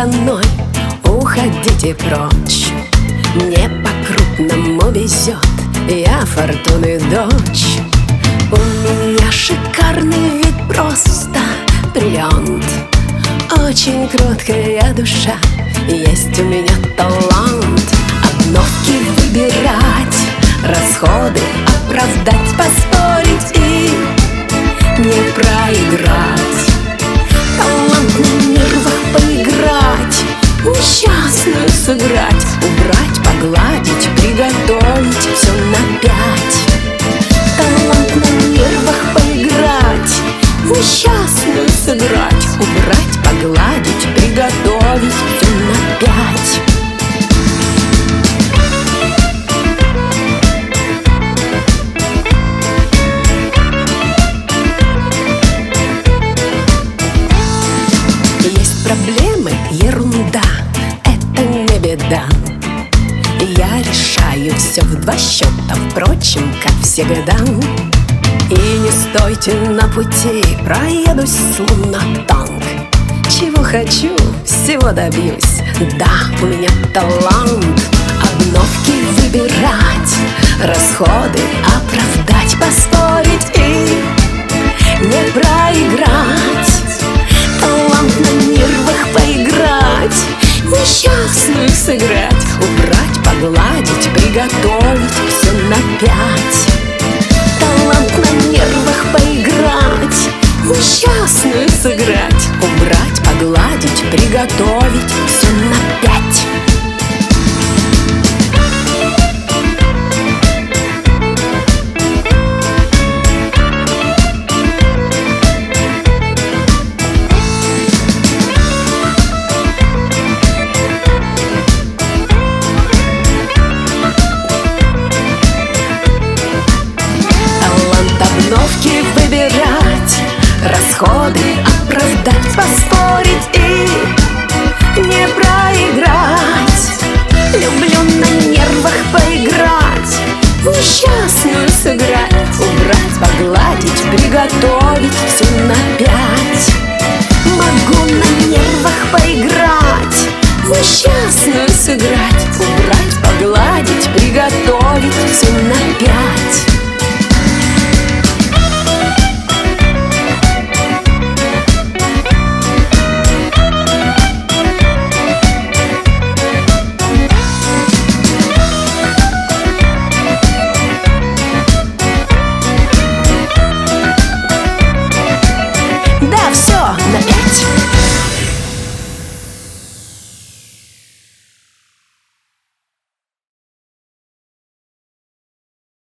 стороной, уходите прочь. Мне по-крупному везет, я фортуны дочь. У меня шикарный вид, просто бриллиант. Очень кроткая душа, есть у меня талант. Обновки выбирать, расходы оправдать, поспорить и не проиграть. Талант на нервах поиграть, несчастную сыграть, убрать, погладить, приготовить все на 5. Талант на нервах поиграть, несчастную сыграть, убрать, погладить, приготовить все на 5. Проблемы — ерунда, это не беда. Я решаю все в 2 счета, впрочем, как всегда. И не стойте на пути, проедусь словно танк. Чего хочу, всего добьюсь, да, у меня талант. Обновки выбирать, расходы оправдать, поспорить и не проиграть. Талант на нервах поиграть, несчастную сыграть, убрать, погладить, приготовить все на 5. Талант на нервах поиграть, несчастную сыграть, убрать, погладить, приготовить все на 5. Обновки выбирать, расходы оправдать, поспорить и не проиграть. Люблю на нервах поиграть, несчастную сыграть, убрать, погладить, приготовить все на 5. Могу на нервах поиграть, несчастную сыграть, убрать, погладить, приготовить все на 5.